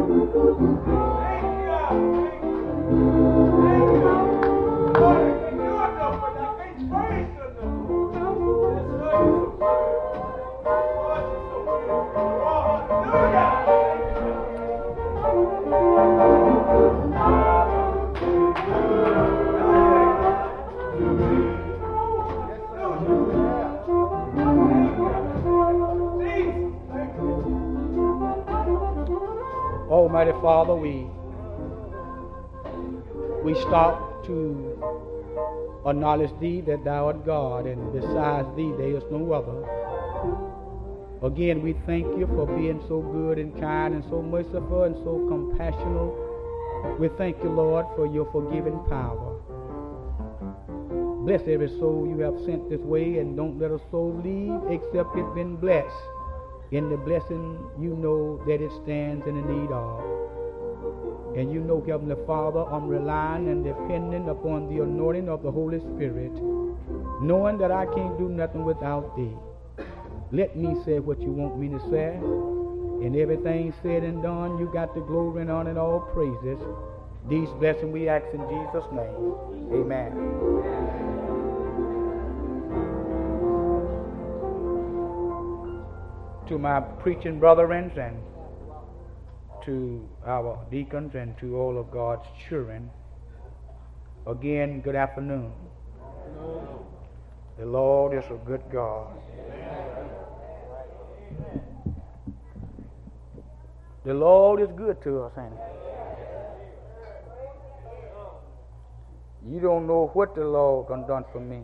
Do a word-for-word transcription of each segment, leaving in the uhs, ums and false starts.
Almighty Father, we we stop to acknowledge Thee that Thou art God, and besides Thee there is no other. Again, we thank You for being so good and kind and so merciful and so compassionate. We thank You, Lord, for Your forgiving power. Bless every soul You have sent this way, and don't let a soul leave except it been blessed in the blessing You know that it stands in the need of. And You know, Heavenly Father, I'm relying and depending upon the anointing of the Holy Spirit, knowing that I can't do nothing without Thee. Let me say what You want me to say, and everything said and done, You got the glory and honor and all praises. These blessings we ask in Jesus' name. Amen. To my preaching brethren and to our deacons and to all of God's children, again, good afternoon. The Lord is a good God. The Lord is good to us, ain't He? You don't know what the Lord done done for me.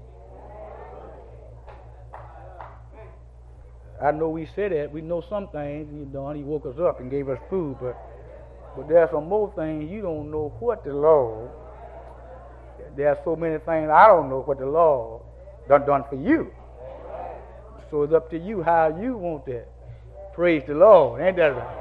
I know we said that. We know some things He done. He woke us up and gave us food, but but there are some more things you don't know what the Lord. There are so many things I don't know what the Lord done done for you. So it's up to you how you want that. Praise the Lord. Ain't that right?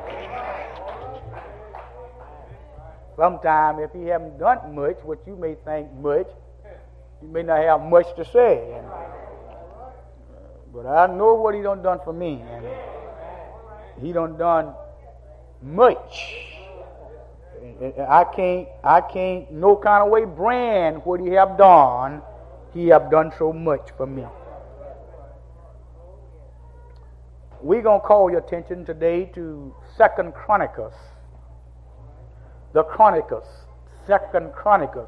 Sometimes if He haven't done much, what you may think much, you may not have much to say. And, But I know what He done done for me, and He done done much. And I can't, I can't, no kind of way brand what He have done. He have done so much for me. We're gonna call your attention today to Second Chronicles. The Chronicles, Second Chronicles,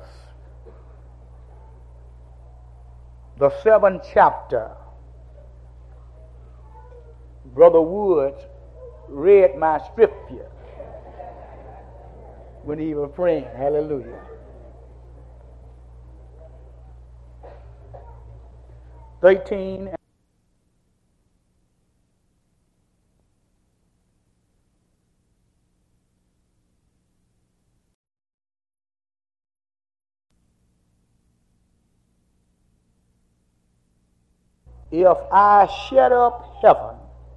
the seventh chapter. Brother Woods read my scripture when he was praying. Hallelujah. thirteen. If I shut up heaven,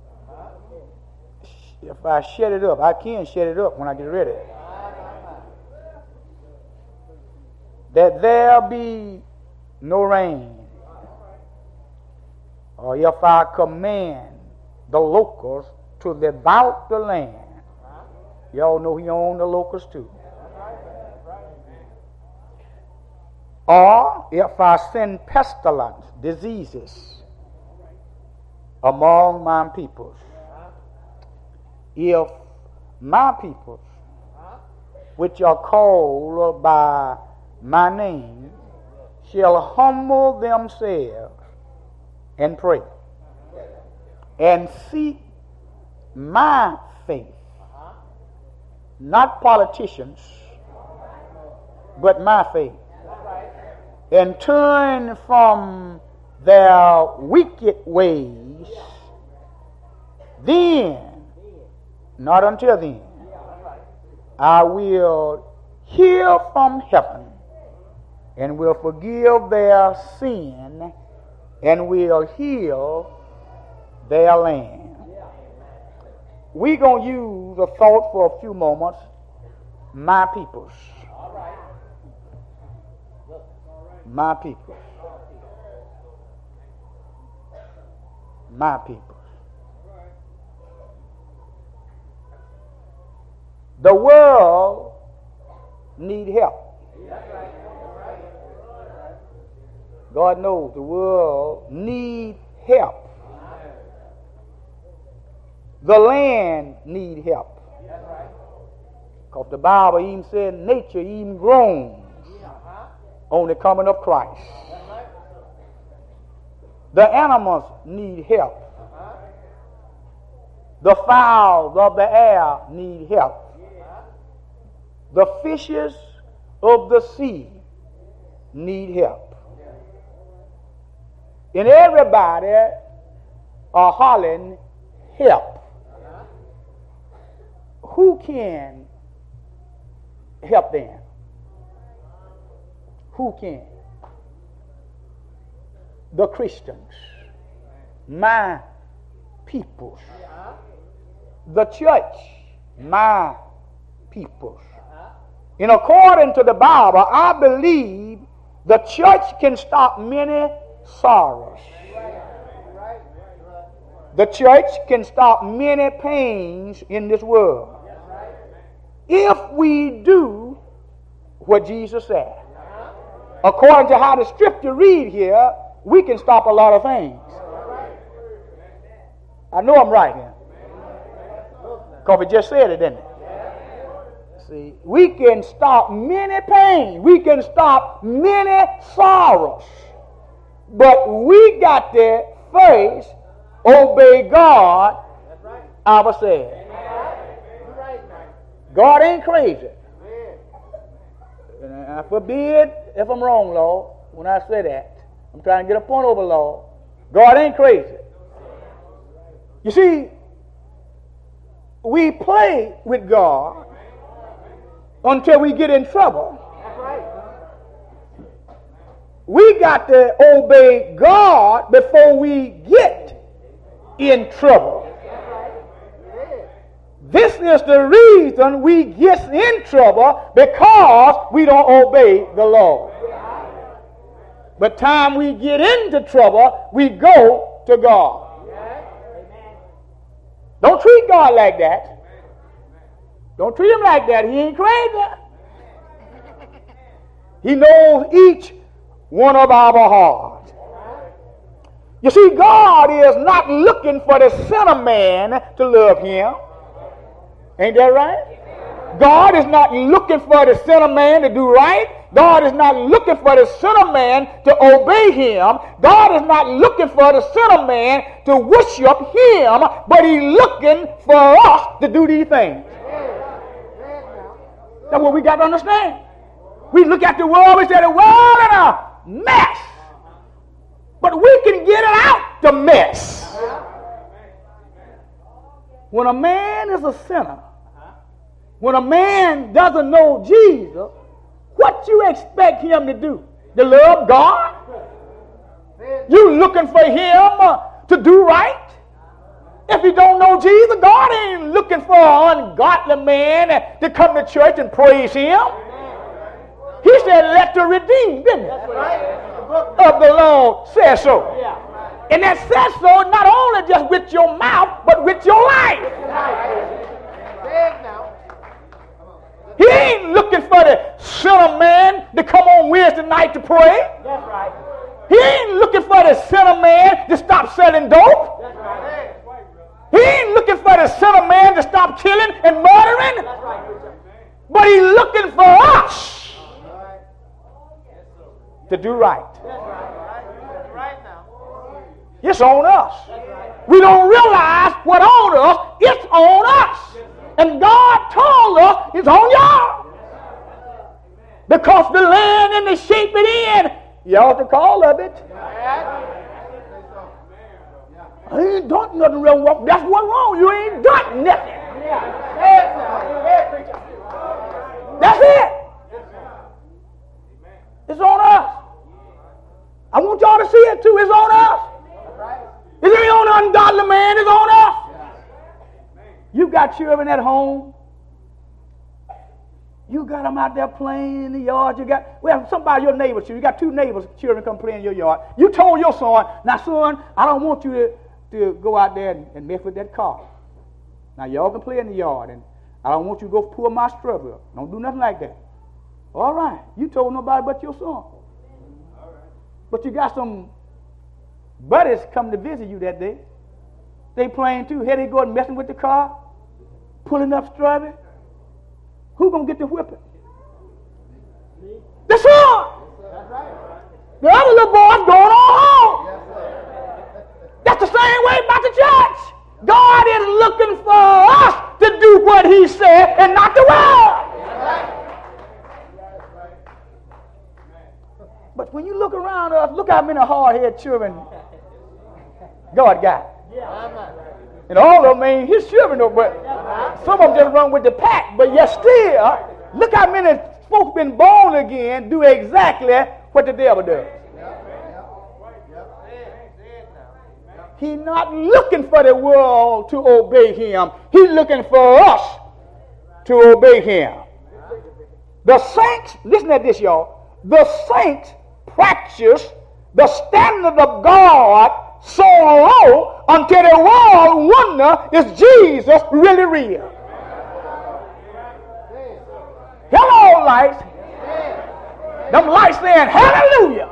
if I shut it up, I can shut it up when I get ready, that there be no rain, or if I command the locusts to devour the land. Y'all know He owned the locusts too. Or if I send pestilence, diseases among my peoples. If my peoples, which are called by my name, shall humble themselves and pray and seek my faith, not politicians, but my faith, and turn from their wicked ways, then, not until then, I will hear from heaven and will forgive their sin and will heal their land. We're going to use a thought for a few moments. My peoples. My peoples. My peoples. The world need help. God knows the world need help. The land need help. Because the Bible even said nature even groans on the coming of Christ. The animals need help. The fowls of the air need help. The fishes of the sea need help. And everybody are hollering help. Who can help them? Who can? The Christians, my peoples. The church, my peoples. And according to the Bible, I believe the church can stop many sorrows. The church can stop many pains in this world if we do what Jesus said. According to how the scripture read here, we can stop a lot of things. I know I'm right here, because it just said it, didn't it? See, we can stop many pains. We can stop many sorrows. But we got to first obey God ourselves. God ain't crazy. And I forbid if I'm wrong, Lord, when I say that. I'm trying to get a point over, Lord. God ain't crazy. You see, we play with God until we get in trouble. We got to obey God before we get in trouble. This is the reason we get in trouble, because we don't obey the Lord. But time we get into trouble, we go to God. Don't treat God like that. Don't treat him like that. He ain't crazy. He knows each one of our hearts. You see, God is not looking for the sinner man to love him. Ain't that right? God is not looking for the sinner man to do right. God is not looking for the sinner man to obey him. God is not looking for the sinner man to worship him, but he's looking for us to do these things. That's what we got to understand. We look at the world, we say the world is a mess. But we can get it out the mess. When a man is a sinner, when a man doesn't know Jesus, what you expect him to do? To love God? You looking for him to do right? If you don't know Jesus, God ain't looking for an ungodly man to come to church and praise him. He said, let the redeemed, didn't it? Of the Lord say so. And that says so not only just with your mouth, but with your life. He ain't looking for the sinner man to come on Wednesday night to pray. That's right. He ain't looking for the sinner man to stop selling dope. That's right. He ain't looking for the sinner man to stop killing and murdering. That's right. But he's looking for us to do right. That's right. That's right now. It's on us. That's right. We don't realize what on us. It's on us. And God told us it's on y'all. Because the land and the shape it in, y'all the call of it. I ain't done nothing wrong. That's what's wrong. You ain't done nothing. That's it. It's on us. I want y'all to see it too. It's on us. It ain't on the ungodly man. It's on us. You got children at home. You got them out there playing in the yard. You got, well, somebody, your neighbor's children. You got two neighbors' children come play in your yard. You told your son, now son, I don't want you to, to go out there and, and mess with that car. Now y'all can play in the yard, and I don't want you to go pull my strawberry up. Don't do nothing like that. All right. You told nobody but your son. But you got some buddies come to visit you that day. They playing too. Here they go and messing with the car, pulling up strawberry. Who gonna get the whipping? The son. The other little boy's going on home. That's the same way about the church. God is looking for us to do what he said and not the world. But when you look around us, look how many hard-headed children God got. And all of them ain't his children, but some of them just run with the pack. But yet still, look how many folks been born again do exactly what the devil does. He's not looking for the world to obey him. He's looking for us to obey him. The saints, listen to this, y'all. The saints practice the standard of God so low until the world wonder, is Jesus really real? Hello, lights. Them lights saying hallelujah.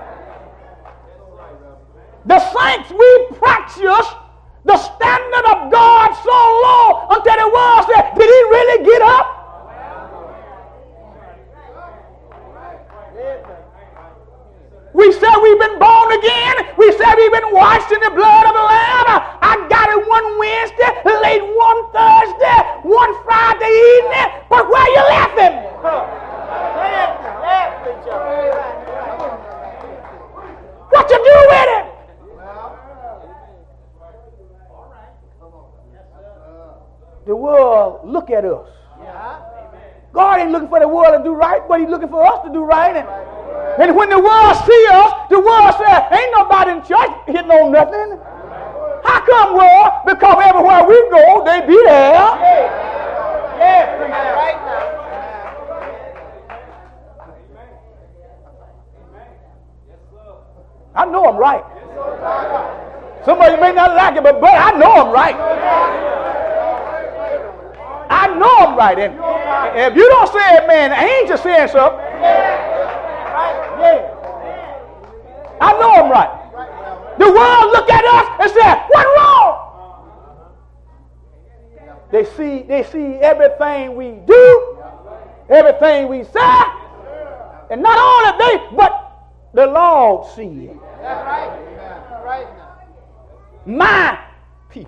The saints, we practice the standard of God so low until the world said, did he really get up? We said we've been born again. We said we've been washed in the blood of the Lamb. I got it one Wednesday, late one Thursday, one Friday evening. But where you laughing? What you do with it? The world look at us. God ain't looking for the world to do right, but he's looking for us to do right. And, and when the world see us, the world says, ain't nobody in church hitting on nothing. How come, world? Because everywhere we go, they be there. Yeah, yeah, right now. I know I'm right. Somebody may not like it, but, but I know I'm right. I know I'm right. And if you don't say it, man, the angel saying something. I know I'm right. The world look at us and say, what's wrong? They see, they see everything we do, everything we say, and not only they, but the Lord see it. That's right. That's right. My people.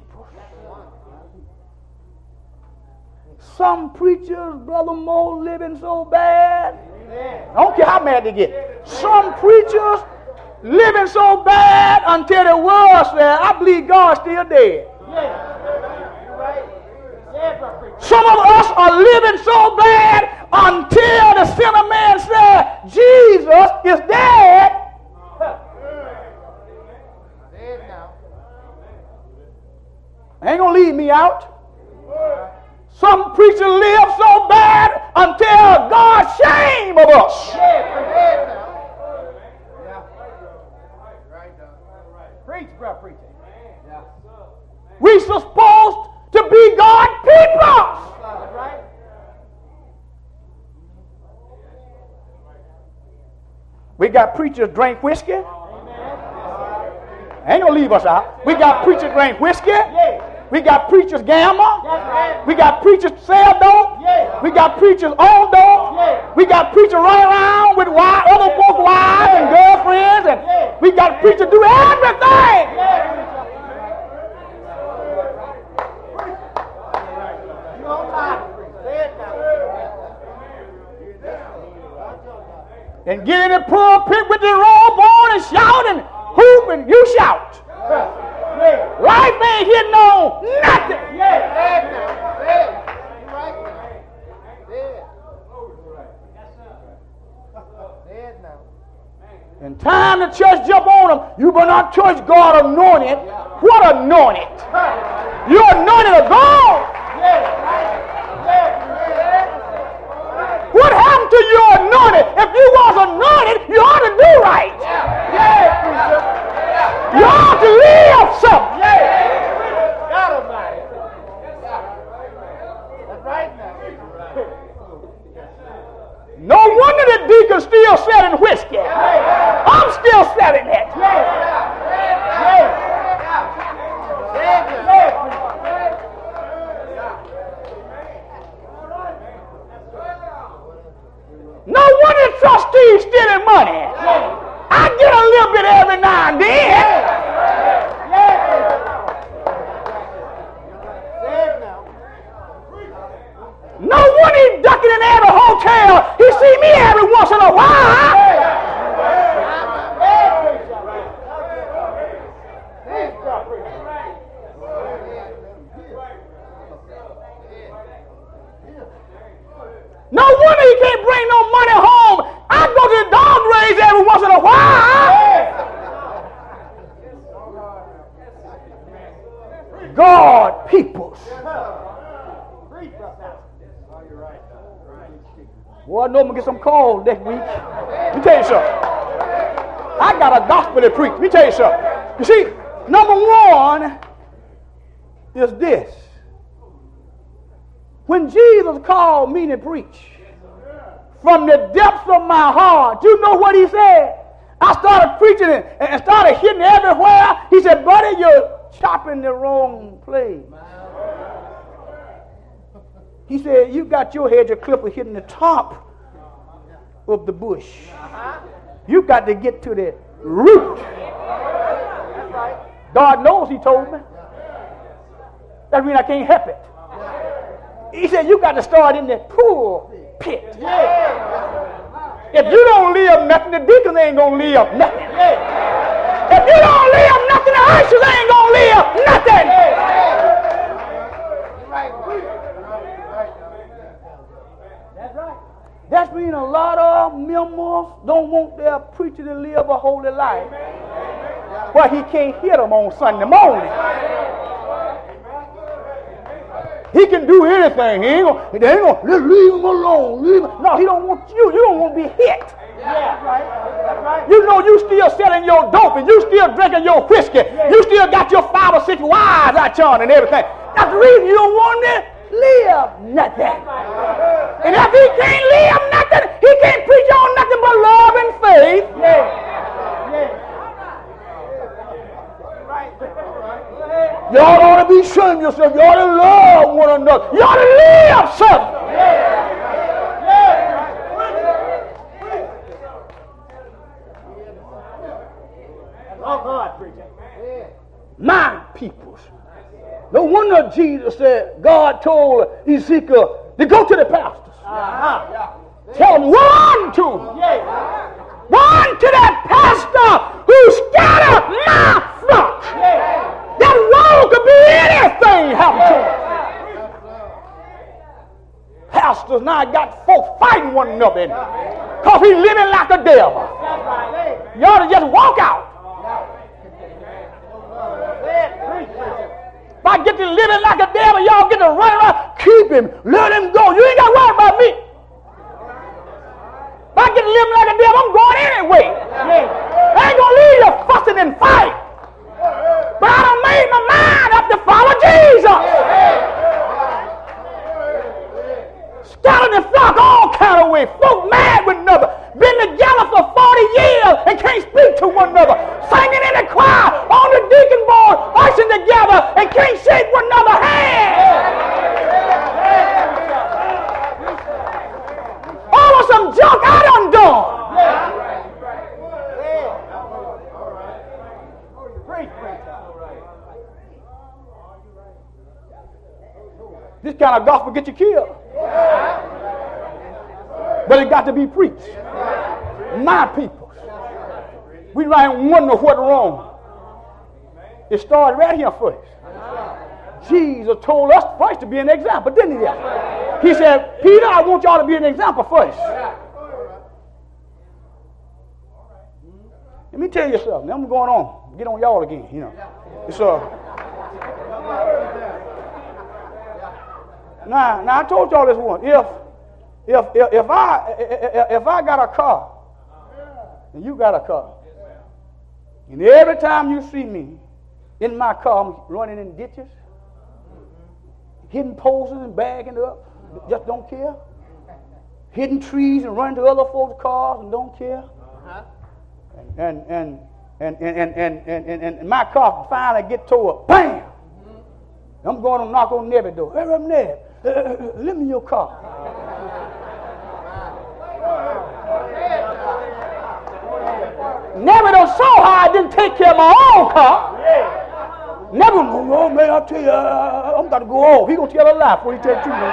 Some preachers, Brother Mo, living so bad. I don't care how mad they get. Some preachers living so bad until the world says, I believe God's still dead. Some of us are living so bad until the sinner man says, Jesus is dead. Ain't gonna leave me out. Some preachers live so bad until God's shame of us. Preach, bro, preach. We're supposed to be God's people. We got preachers drink whiskey. Ain't gonna leave us out. We got preachers drink whiskey. We got preachers gamble. We got preachers sell dope. We got preachers own dope. We got preachers run around with wives, other folks' wives and girlfriends, and we got preachers do everything. And get in the pulpit with the robe on and shout and hoop and you shout. Life ain't hitting on nothing. And time the church jump on them, you better not touch God anointed. What anointed? You're anointed of God. What happened to your anointed? If you was anointed, you ought to do right. You ought to live something. No wonder the deacon's still selling whiskey. I'm still selling it. No wonder the trustee's stealing money. I get a little bit every now and then. No wonder he's ducking in every hotel. He see me every once in a while. No wonder he can't bring no money home. I go to the dog race every once in a while. God, peoples. Boy, I know I'm going to get some calls next week. Let me tell you something. I got a gospel to preach. Let me tell you something. You see, number one is this. When Jesus called me to preach, from the depths of my heart, you know what he said? I started preaching it and started hitting everywhere. He said, buddy, you're chopping the wrong place. He said, you got your hedge of clipper hitting the top of the bush. You got to get to the root. God knows, he told me. That means I can't help it. He said, you got to start in the pool pit. If you don't live nothing, the deacons ain't going to live nothing. If you don't live nothing, the ushers ain't going to live nothing. That's mean a lot of members don't want their preacher to live a holy life. But he can't hit them on Sunday morning. He can do anything. He ain't gonna, they ain't gonna just leave him alone. Leave him. No, he don't want you. You don't want to be hit. Yeah, right. That's right. You know you still selling your dope and you still drinking your whiskey. Yeah. You still got your five or six wives out there and everything. That's the reason you don't want to live nothing. And if he can't live nothing, he can't preach on nothing but love and faith. Yeah. Yeah. Y'all ought to be ashamed of yourself. You ought to love one another. You ought to live something. Yeah. Oh God, preacher. My peoples. No wonder Jesus said, God told Ezekiel to go to the pastors. Uh-huh. Tell them, one to them. Yeah. One to that pastor who scattered my flock. Yeah. That wall could be anything happen to him. Pastors now got folks fighting one another because he's living like a devil. You ought to just walk out. If I get to living like a devil, y'all get to run around, keep him, let him go. You ain't got to worry about me. If I get to living like a devil, I'm going anyway. I ain't going to leave you fussing and fight. But I done made my mind up to follow Jesus. Scattered the flock all kind of way. Folk mad with another. Been together for forty years and can't speak to one another. Singing in the choir, on the deacon board, marching together and can't shake one another hand. All of some junk I done done. This kind of gospel get you killed. But it got to be preached. My people. We right wonder what's wrong. It started right here first. Jesus told us first to be an example, didn't he? He said, Peter, I want y'all to be an example first. Let me tell you something. I'm going on. Get on y'all again, you know. It's uh Now, now I told y'all this one. If if if, if I if I got a car and you got a car, and every time you see me in my car, I'm running in ditches, hitting posts and bagging up, just don't care. Hitting trees and running to other folks' cars and don't care. And and and and and and and, and, and my car finally get towed up. Bam! I'm going to knock on Neb's door. Hey, Reverend Neb, uh, uh, lend me your car. Never done saw how I didn't take care of my own car. Never, oh man, I'll tell you, uh, I'm got to go off. He gonna tell a lie before he tell the truth.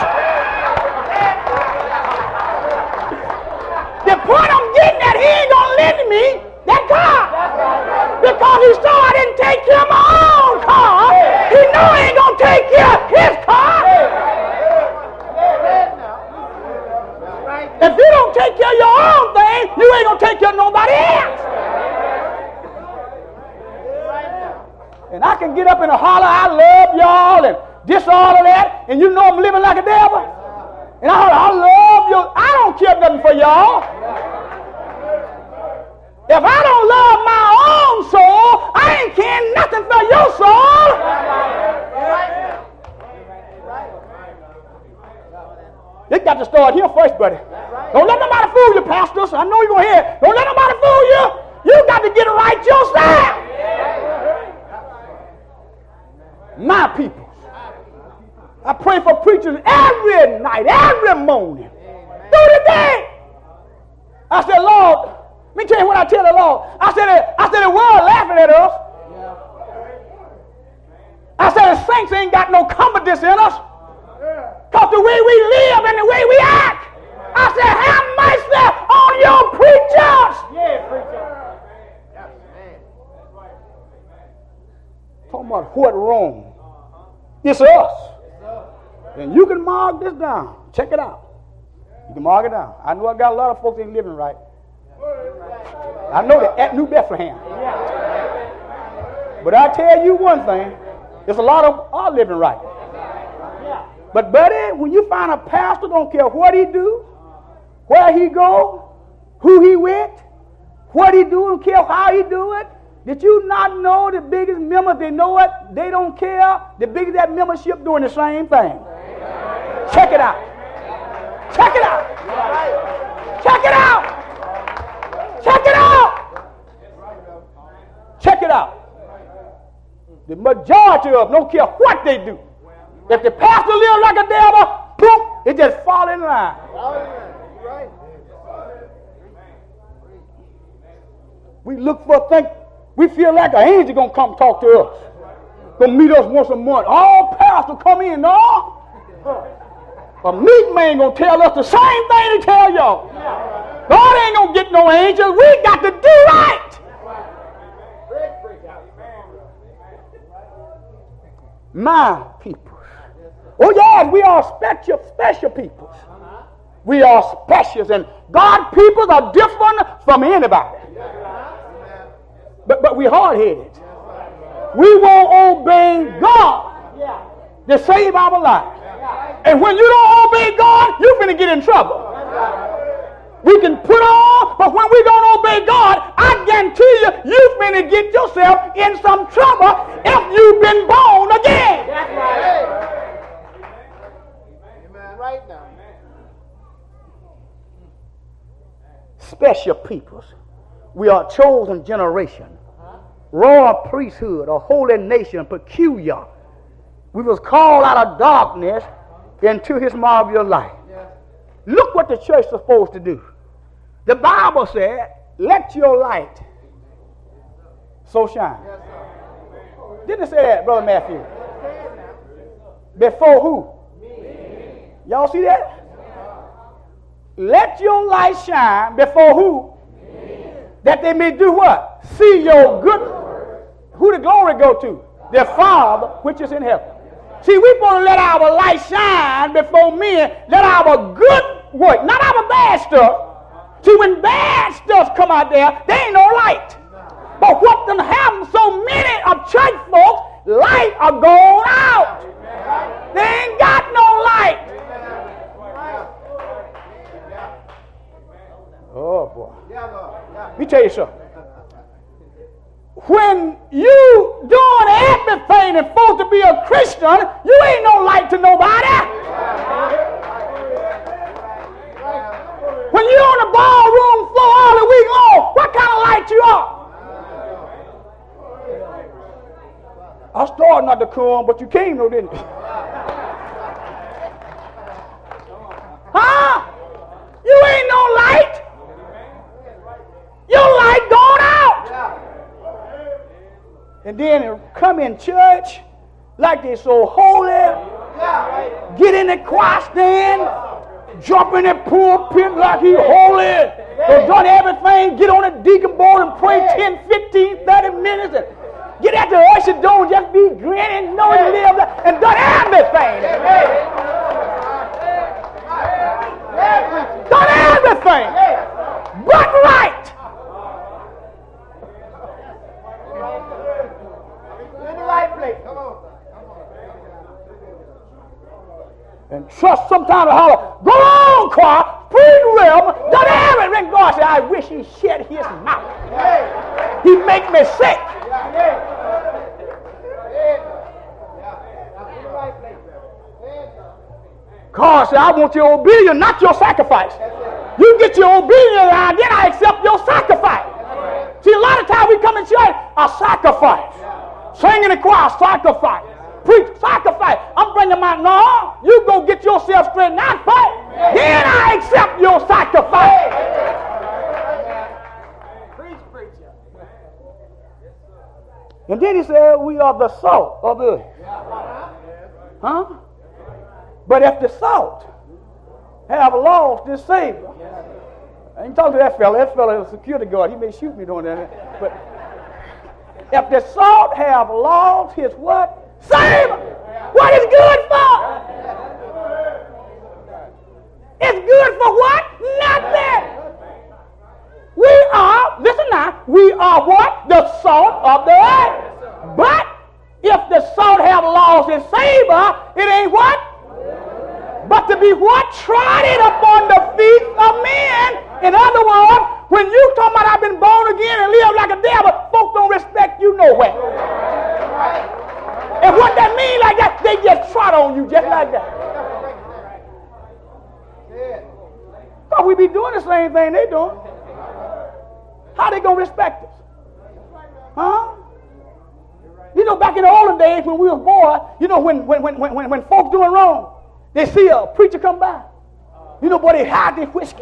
The point I'm getting at, he ain't gonna lend me that car because he saw I didn't take care of my own car. He know he ain't gonna take care of his car. If you don't take care of your own thing, you ain't gonna take care of nobody else. And I can get up and holler, I love y'all, and this, all of that, and you know I'm living like a devil. And I holler, I love you. I don't care nothing for y'all. If I don't love my own soul, I ain't caring nothing for your soul. You got to start here first, buddy. Don't let nobody fool you, pastors. I know you're going to hear it. Don't let nobody fool you. You got to get it right yourself. My people. I pray for preachers every night, every morning, through the day. I said, Lord, let me tell you what I tell the Lord. I said, I said the world laughing at us. I said the saints ain't got no confidence in us. Because the way we live and the way we act. I said, have mercy on your preachers. Yeah, preacher. Talking about what wrong. It's us. And you can mark this down. Check it out. You can mark it down. I know I got a lot of folks ain't living right. I know that at New Bethlehem. But I tell you one thing, there's a lot of are living right. But buddy, when you find a pastor, don't care what he do, where he go, who he with, what he do, don't care how he do it. Did you not know the biggest members, they know it, they don't care. The biggest that membership doing the same thing. Check it out. Check it out. Check it out. Check it out. Check it out. The majority of them don't care what they do. If the pastor lives like a devil, poof, it just fall in line. We look for things. We feel like an angel gonna come talk to us, gonna meet us once a month. All pastors come in, no. A meat man gonna tell us the same thing to tell y'all. God ain't gonna get no angels. We got to do right. My people. Oh yes, we are special, special people. We are special, and God people are different from anybody. But but we hard-headed. We won't obey God to save our life. And when you don't obey God, you're going to get in trouble. We can put on, but when we don't obey God, I guarantee you, you're going to get yourself in some trouble if you've been born again. That's right. Amen. Right now. Special peoples. We are a chosen generation, royal priesthood, a holy nation, peculiar. We was called out of darkness into his marvelous light. Look what the church is supposed to do. The Bible said, let your light so shine. Didn't it say that, Brother Matthew? Before who? Y'all see that? Let your light shine before who? That they may do what? See your good. Who the glory go to? Their Father which is in heaven. See, we're supposed to let our light shine before men. Let our good work, not our bad stuff. See, when bad stuff come out there, there ain't no light. But what done happened, so many of church folks, light are gone out. They ain't got no light. Oh, boy. Let me tell you something. When you doing everything and supposed to be a Christian, you ain't no light to nobody. not to come, but you came, though, didn't you? Huh? You ain't no light. Your light gone out. And then come in church like they so holy. Get in the choir stand, jump in the pulpit like he holy. They've done everything. Get on the deacon board and pray ten, fifteen, thirty minutes. And get at the usher door and just be grinning, knowing you live and done everything. Done everything but right. In the right place. Come on. And trust sometimes to holler, go on, choir, preach well, done everything. God said, I wish he shut his mouth. He make me sick. God said, I want your obedience, not your sacrifice. You get your obedience and then I accept your sacrifice. See, a lot of times we come in church, a sacrifice. Singing in the choir, sacrifice. Preach, sacrifice. I'm bringing my, no, you go get yourself straightened out first. Then I accept your sacrifice. Preach, preacher. And then he said, we are the salt of the earth. Huh? But if the salt have lost its savor, I ain't talking to that fella. That fella is a security guard. He may shoot me doing that. But if the salt have lost his what? Savor. What is good for? It's good for what? Nothing. We are, listen now, we are what? The salt of the earth. But if the salt have lost its savor, it ain't what? But to be what? Trodden upon the feet of men. In other words, when you talk about I've been born again and live like a devil, folks don't respect you nowhere. And what that means like that, they just trot on you just like that. But we be doing the same thing they doing. How they gonna respect us? Huh? You know, back in the olden days when we was boys, you know, when when when when when folks doing wrong, they see a preacher come by. You know, boy, they hide their whiskey.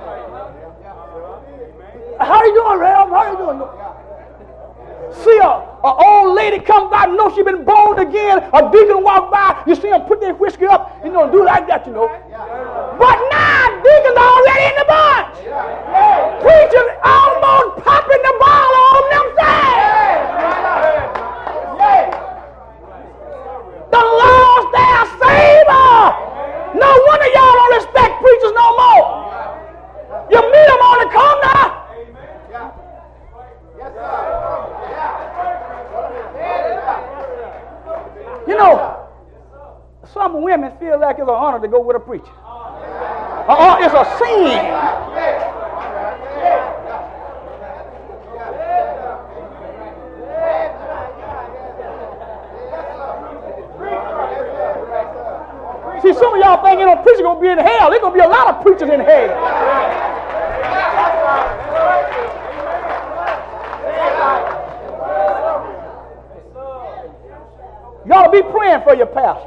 How you doing, Ralph? How you doing? See a, a old lady come by, you know she been born again. A deacon walk by, you see them put their whiskey up, you know, do like that, you know. But now, deacons already in the bunch. Preachers almost popping the ball on themselves. The Lord's their savor. No wonder y'all don't respect preachers no more. You meet them on the corner. You know, some women feel like it's an honor to go with a preacher. Uh, it's a sin. See, some of y'all think, you know, preachers going to be in hell. There's going to be a lot of preachers in hell. You ought to be praying for your pastor.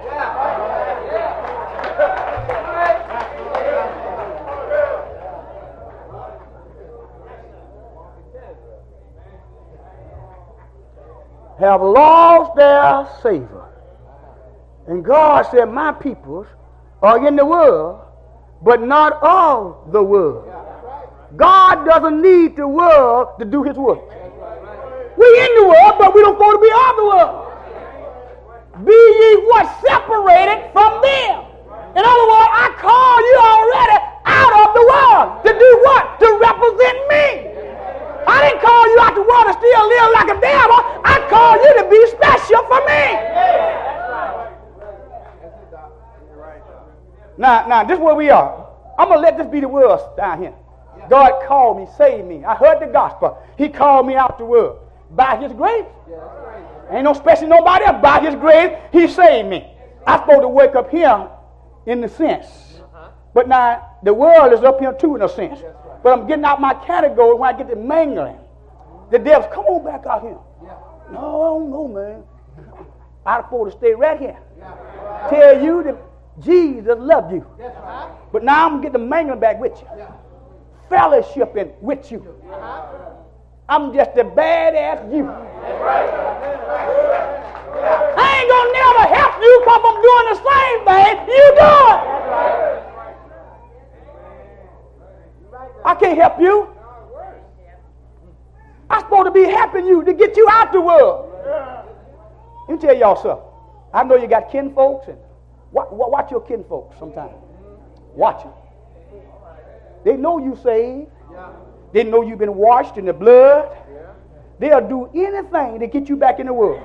Have lost their savor. And God said, my peoples are in the world, but not of the world. God doesn't need the world to do his work. We in the world, but we don't want to be of the world. Be ye what? Separated from them. In other words, I call you already out of the world. To do what? To represent me. I didn't call you out the world to still live like a devil. I called you to be special for me. Now, now, this is where we are. I'm going to let this be the world down here. God called me, saved me. I heard the gospel. He called me out the world. By his grace. Ain't no special nobody else. By his grace, he saved me. I'm supposed to wake up here in the sense. But now, the world is up here too in a sense. But I'm getting out my category when I get to mangling. The devil's, come on back out here. No, I don't know, man. I'm supposed to stay right here. Tell you that Jesus loved you. But now I'm going to get the mangling back with you. Fellowshipping with you. I'm just a badass you. I ain't going to never help you because I'm doing the same thing you doing. I can't help you. I'm supposed to be helping you to get you out the world. Let me tell y'all something. I know you got kin folks, and watch your kin folks sometimes. Watch them. They know you saved. They know you've been washed in the blood. They'll do anything to get you back in the world.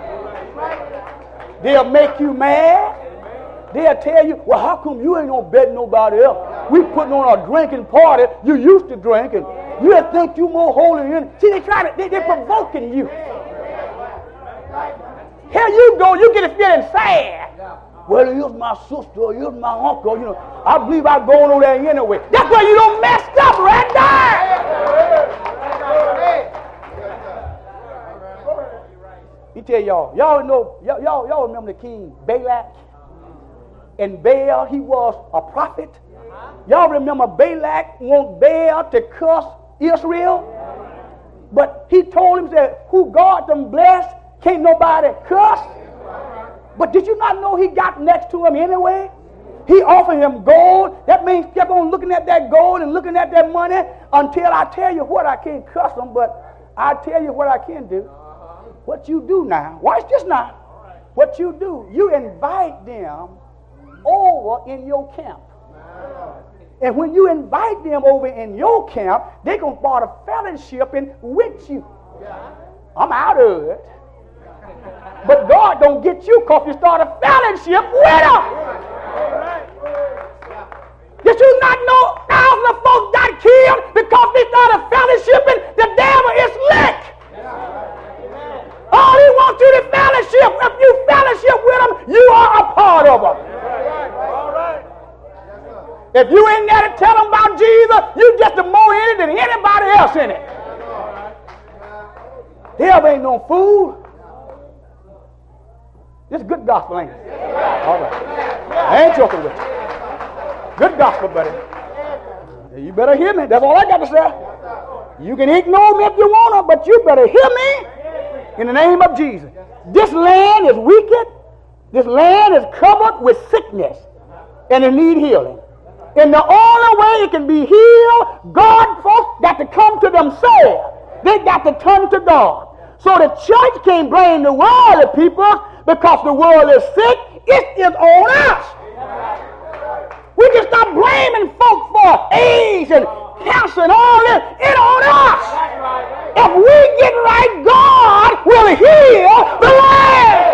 They'll make you mad. They'll tell you, well, how come you ain't gonna bet nobody else? We putting on a drinking party. You used to drink, and you think you more holy than. See, they try to, they, they're provoking you. Here you go, you get it feeling sad. Well, here's my sister, here's my uncle, you know. I believe I'm going over there anyway. That's why you don't messed up right there. Let me tell y'all, y'all know, y'all, y'all, y'all remember the king Balak? And Baal, he was a prophet. Y'all remember Balak want Baal to curse Israel? But he told him that who God them blessed, can't nobody curse. But did you not know he got next to him anyway? He offered him gold. That means kept on looking at that gold and looking at that money until I tell you what, I can't curse them, but I tell you what I can do. What you do now, watch this now. What you do, you invite them over in your camp. And when you invite them over in your camp, they're going to start a fellowship with you. I'm out of it. But God don't get you because you start a fellowship with them. Did you not know thousands of folks got killed because they started fellowshipping? The devil is lick. All he wants you to fellowship. If you fellowship with him, you are a part of him. If you ain't there to tell them about Jesus, you just more in it than anybody else in it. Devil ain't no fool. This is good gospel, ain't it? All right. I ain't joking with you. Good gospel, buddy. You better hear me. That's all I got to say. You can ignore me if you want to, but you better hear me in the name of Jesus. This land is wicked. This land is covered with sickness, and it needs healing. And the only way it can be healed, God folks got to come to themselves. They got to turn to God. So the church can't blame the world of people because the world is sick. It is on us. We can stop blaming folk for AIDS and cancer and all this. It's on us. If we get right, God will heal the land.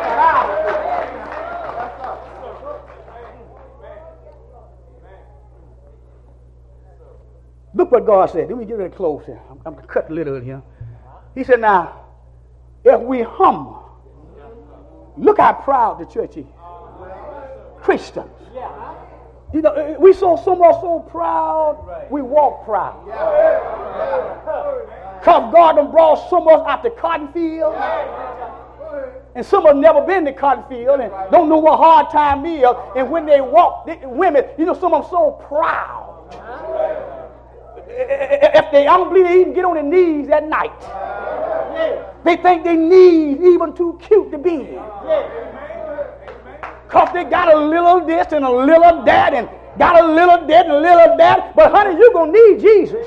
Look what God said. Let me get really close here. I'm, I'm going to cut a little here. He said, now, if we humble, look how proud the church is. Christians. You know, we so so much so proud, we walk proud. Because God done brought some of us out the cotton field. And some of them never been to cotton field and don't know what hard time is. And when they walk, they, women, you know, some of them so proud. If they, I don't believe they even get on their knees at night. They think their knees even too cute to be in. Because they got a little this and a little that and got a little that and a little that. But honey, you're going to need Jesus.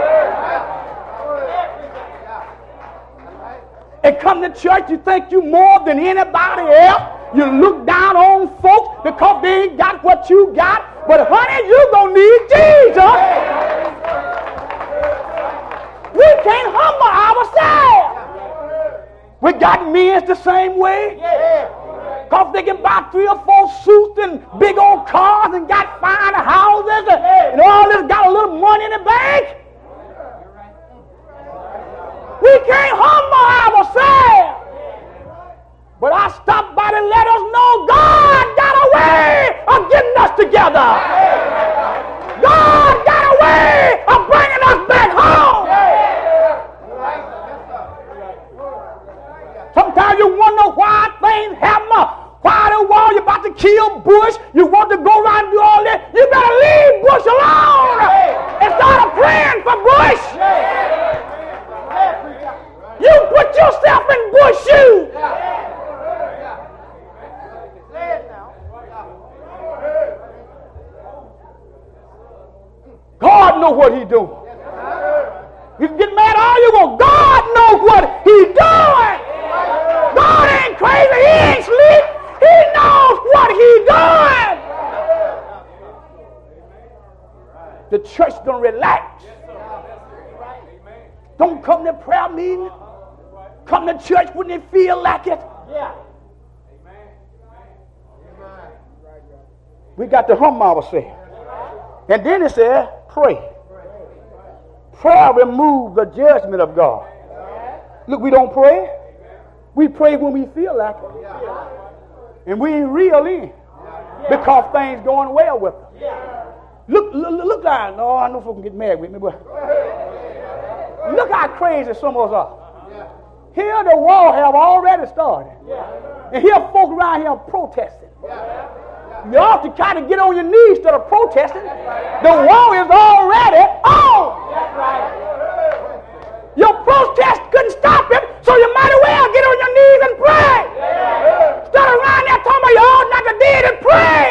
And come to church, you think you more than anybody else. You look down on folks because they ain't got what you got. But honey, you're going to need Jesus. We can't humble ourselves. We got men the same way. Because they can buy three or four suits and big old cars and got fine houses and, and all this, got a little money in the bank. We can't humble ourselves. But I stopped by to let us know God got a way of getting us together. God got a way of bringing us back home. Sometimes you wonder why things things happen. While the war, you're about to kill Bush, you want to go around and do all this, you better leave Bush alone and start praying for Bush. You put yourself in Bush's shoes. God knows what he's doing. You can get mad all you want. God knows what he's doing. God ain't crazy. He ain't sleep. He knows what he's doing. The church don't relax. Don't come to prayer meeting. Come to church when they feel like it. We got to humble ourselves. And then it said, pray. Prayer removes the judgment of God. Look, we don't pray. We pray when we feel like it. And we ain't real in. Because things going well with us. Look, look, look like, no, I know folks can get mad with me, but look how crazy some of us are. Here the war have already started. And here folks around here protesting. You ought to try to get on your knees instead of protesting. The war is already on. Your protest couldn't stop it, so you might as well get on your knees and pray. Instead of around there talking about you ought not to did and pray.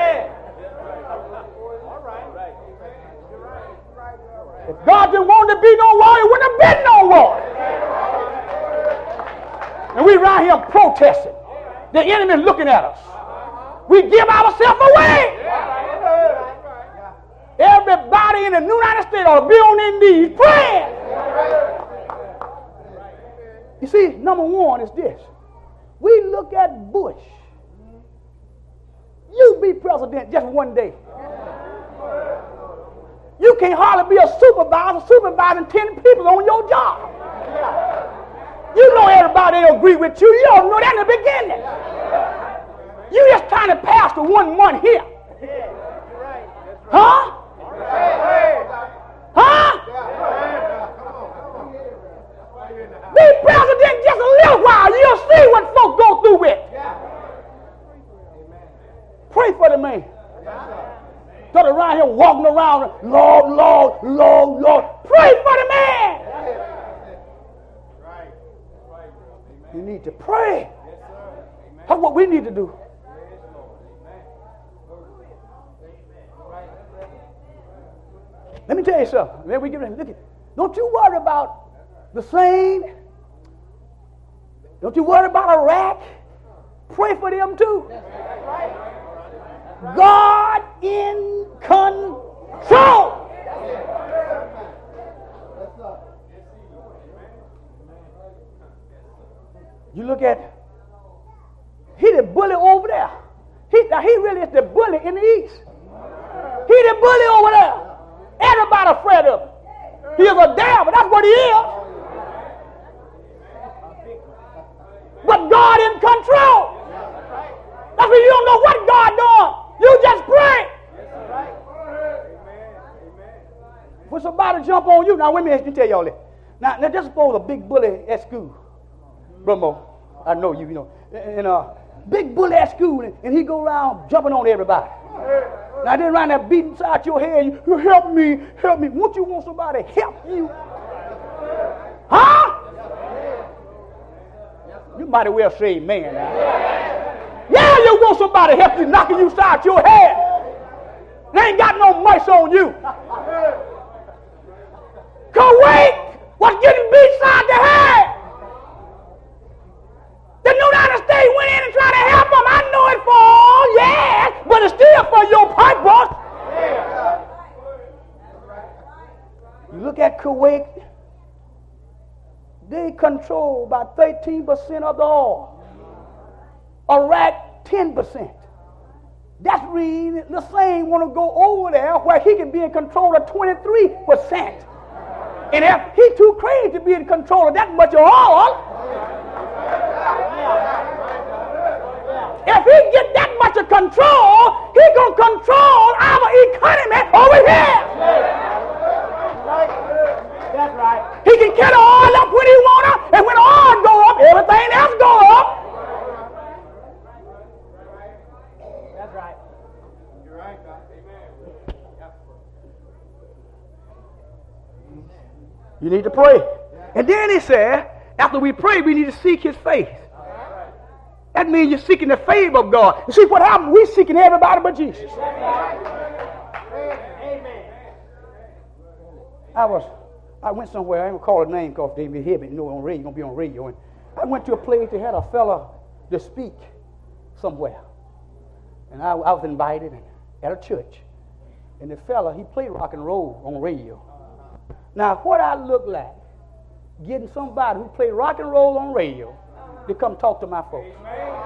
If God didn't want there to be no war, it wouldn't have been no war. And we around here protesting. The enemy's looking at us. We give ourselves away. Everybody in the United States ought to be on their knees praying. You see, number one is this. We look at Bush. You be president just one day. You can't hardly be a supervisor supervising ten people on your job. You know everybody don't agree with you. You don't know that in the beginning. You just trying to pass the one month here. Huh? Huh? Be president just a little while. You'll see what folks go through with. Pray for the man. Instead of around here walking around, Lord, Lord, Lord, Lord. Pray for the man. You need to pray. That's what we need to do. Let me tell you something. Then we get look at. Don't you worry about the same. Don't you worry about Iraq. Pray for them too. God in control. You look at. He the bully over there. He, now he really is the bully in the east. He the bully over there. Everybody afraid of him. He is a devil. That's what he is. But God in control. That's when you don't know what God doing. You just pray. When somebody jump on you, now let me, let me tell y'all this. Now, now just suppose a big bully at school. Brother, I know you, you know. And uh, big bully at school, and, and he go around jumping on everybody. Now then around there beating inside your head, you, you help me, help me. Won't you want somebody to help you? Huh? You might as well say amen now. Yeah, you want somebody to help you knocking you inside your head. They ain't got no mercy on you. Kuwait was getting beat inside the head. The United States went in and tried to help them. I know it for all, yeah, but it's still for your purpose. You look at Kuwait, they control about thirteen percent of the oil. Iraq, ten percent. That's reason the same want to go over there where he can be in control of twenty-three percent. And if he too crazy to be in control of that much oil, if he get that much of control, he gonna control our economy over here. That's right. He can get oil up when he wanna, and when oil go up, everything else go up. You need to pray. And then he said, after we pray, we need to seek his face. That means you're seeking the favor of God. You see what happened? We're seeking everybody but Jesus. I was, I went somewhere, I ain't gonna call a name because they be here, but you know, on radio, you're gonna be on radio. And I went to a place that had a fella to speak somewhere. And I, I was invited at a church. And the fella, he played rock and roll on radio. Now, what I look like, getting somebody who played rock and roll on radio to come talk to my folks.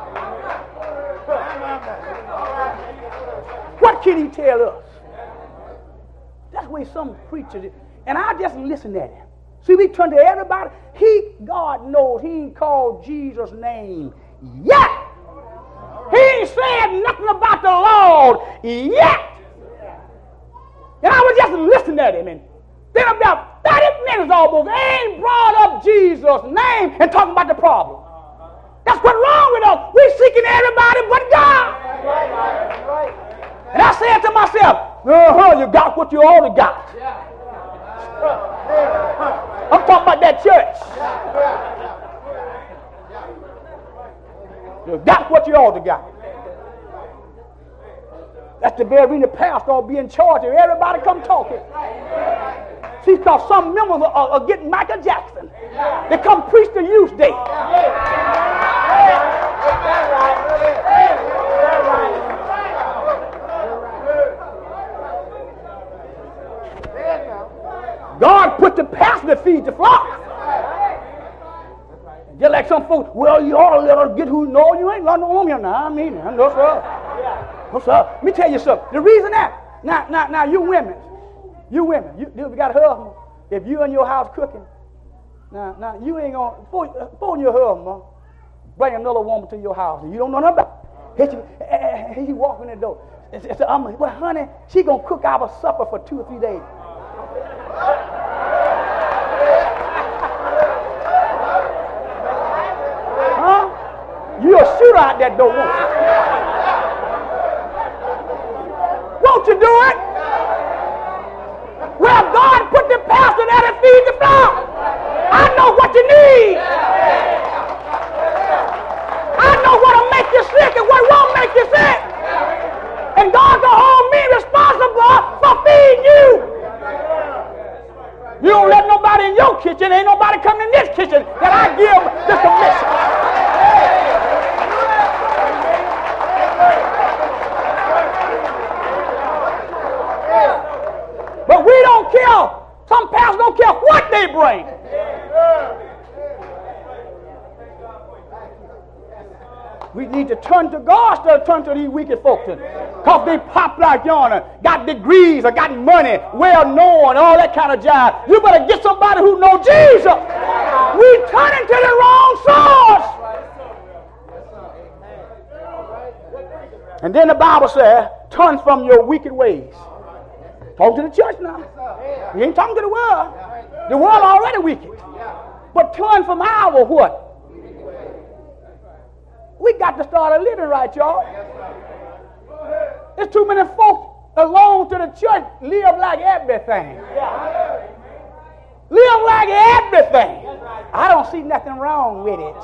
What can he tell us? That's the way some preachers, and I just listen at him. See, we turn to everybody. He, God knows, he ain't called Jesus' name yet. He ain't said nothing about the Lord yet. And I was just listening at him, and then about thirty minutes almost, they ain't brought up Jesus' name and talking about the problem. That's what's wrong with us. We're seeking everybody but God. And I said to myself, uh-huh, you got what you ought to got. I'm talking about that church. You got what you ought to got. That's the very reason the pastor ought to be in charge of everybody come talking. See, because some members are, are getting Michael Jackson. They come preach the youth day. God put the pastor to feed the flock. Just like some folks, well, you ought to let us get who know you ain't got no on you now. I mean, no sir. No sir. Let me tell you something. The reason that, now, now, now, you women, you women, you, you got a husband. If you in your house cooking, now, now you ain't gonna phone your husband, bring another woman to your house, and you don't know nothing about it. He, he, he walk in the door. It's, it's, um, well, honey, she gonna cook our supper for two or three days. Huh? You'll shoot out that door, won't you? Won't you do it? Well, God put the pastor there to feed the flock. I know what you need. I know what'll make you sick and what won't make you sick. And God will hold me responsible for feeding you. You don't let nobody in your kitchen, ain't nobody coming in this kitchen that I give the commission. But we don't care. Some pastors don't care what they bring. We need to turn to God instead of turn to these wicked folks. Because they pop like yonder, got degrees or got money, well known, all that kind of jive. You better get somebody who knows Jesus. We turning to the wrong source. And then the Bible says, turn from your wicked ways. Talk to the church now. You ain't talking to the world. The world already wicked. But turn from our what? We got to start a living right, y'all. There's too many folks alone to the church live like everything. Live like everything. I don't see nothing wrong with it.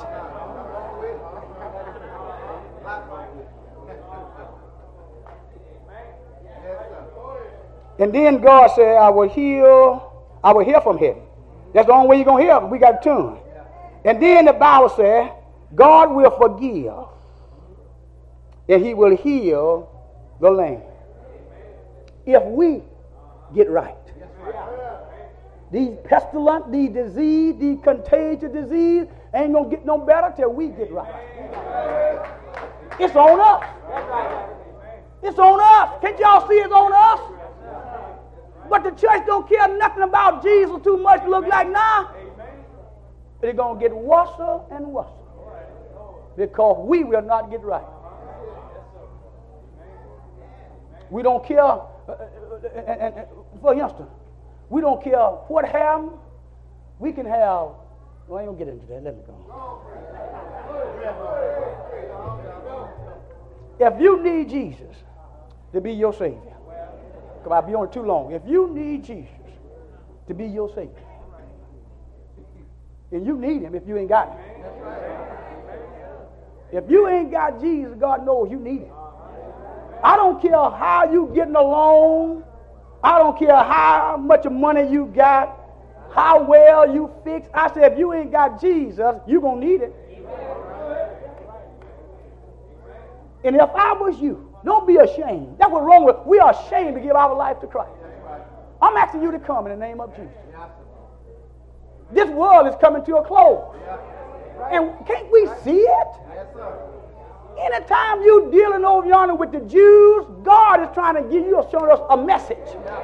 And then God said, I will heal, I will hear from heaven. That's the only way you're going to hear. We got to turn. And then the Bible said, God will forgive and he will heal the land. If we get right. These pestilent, these disease, these contagious disease ain't going to get no better till we get right. It's on us. It's on us. Can't y'all see it's on us? But the church don't care nothing about Jesus too much to look like now. It's going to get worse and worse. Because we will not get right. We don't care, uh, and, and, and, for instance, we don't care what happened. We can have, well, I ain't going to get into that. Let me go. If you need Jesus to be your Savior, because I'll be on it too long. If you need Jesus to be your Savior, And you need him if you ain't got him. If you ain't got Jesus, God knows you need him. I don't care how you getting along. I don't care how much money you got, how well you fix. I said, if you ain't got Jesus, you're going to need it. And if I was you, don't be ashamed. That's what's wrong with it. We are ashamed to give our life to Christ. I'm asking you to come in the name of Jesus. This world is coming to a close. And can't we see it? Anytime you're dealing over yonder with the Jews, God is trying to give you, showing us a message.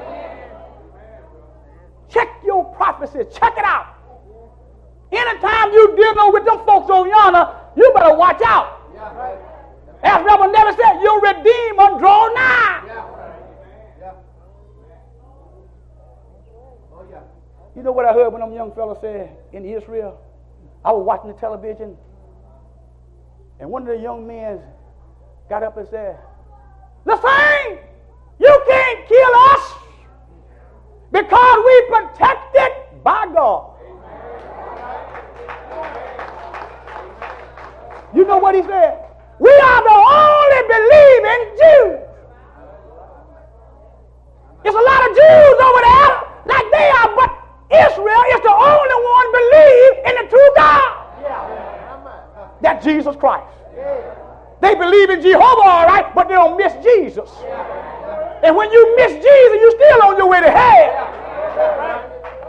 Check your prophecy. Check it out. Anytime you're dealing with them folks over yonder, you better watch out. As Reverend Never said, your Redeemer draw nigh. You know what I heard when them young fellas said in Israel? I was watching the television, and one of the young men got up and said, "Listen, you can't kill us because we protected by God." You know what he said? We are the only believing Jews. There's a lot of Jews over there like they are, but Israel is the only one believe in the true God. That's Jesus Christ. They believe in Jehovah, all right, but they don't miss Jesus. And when you miss Jesus, you're still on your way to hell.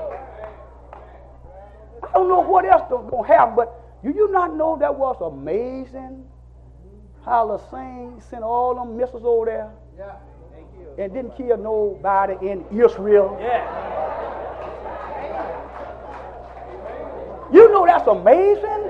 I don't know what else they're going to have, but do you not know that was amazing? How the saints sent all them missiles over there and didn't kill nobody in Israel. You know that's amazing.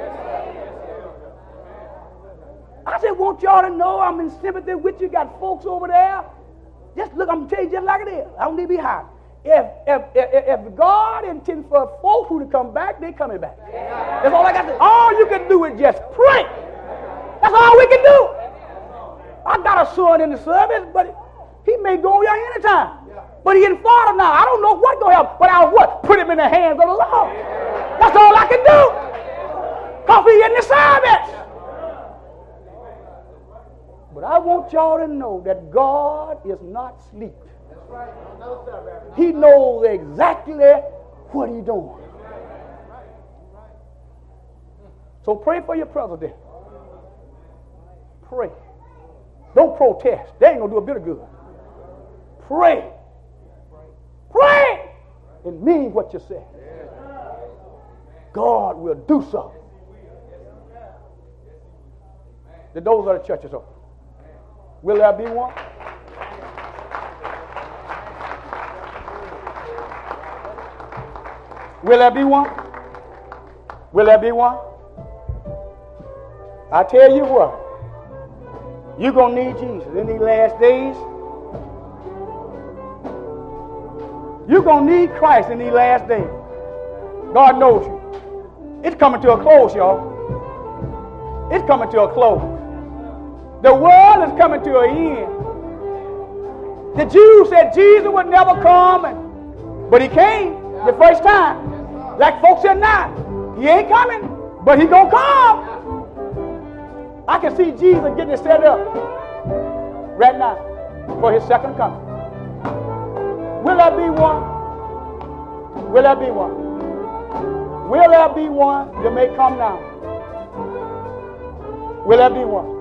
I just want y'all to know I'm in sympathy with you. Got folks over there. Just look, I'm going to tell you just like it is. I don't need to be high. If, if, if, if God intends for folks who to come back, they coming back. That's all I got to say. All you can do is just pray. That's all we can do. I got a son in the service, but he may go young anytime. But he in Florida now. I don't know what's going to happen, but I'll what? Put him in the hands of the Lord. That's all I can do. Because he in the service. But I want y'all to know that God is not asleep. He knows exactly what he's doing. So pray for your president. Pray. Don't protest. They ain't going to do a bit of good. Pray. Pray and mean what you say. God will do something. The doors of the church is open. Will there be one? Will there be one? Will there be one? I tell you what, you're going to need Jesus in these last days. You're going to need Christ in these last days. God knows you. It's coming to a close, y'all. It's coming to a close. The world is coming to an end. The Jews said Jesus would never come, and, but he came the first time. Like folks said now, he ain't coming, but he gonna come. I can see Jesus getting it set up right now for his second coming. Will there be one? Will there be one? Will there be one? You may come now. Will there be one?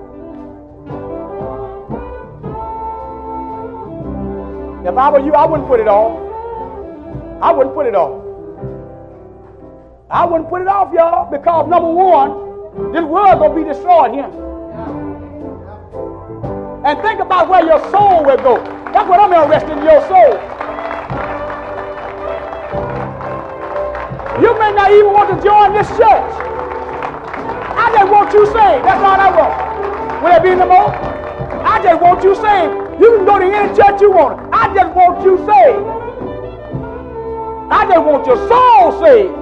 If I were you, I wouldn't put it off. I wouldn't put it off. I wouldn't put it off, y'all, because number one, this world gonna be destroyed here. And think about where your soul will go. That's what I'm interested in, your soul. You may not even want to join this church. I just want you saved. That's all I want. Will there be no more? I just want you saved. You can go to any church you want. I just want you saved. I just want your soul saved.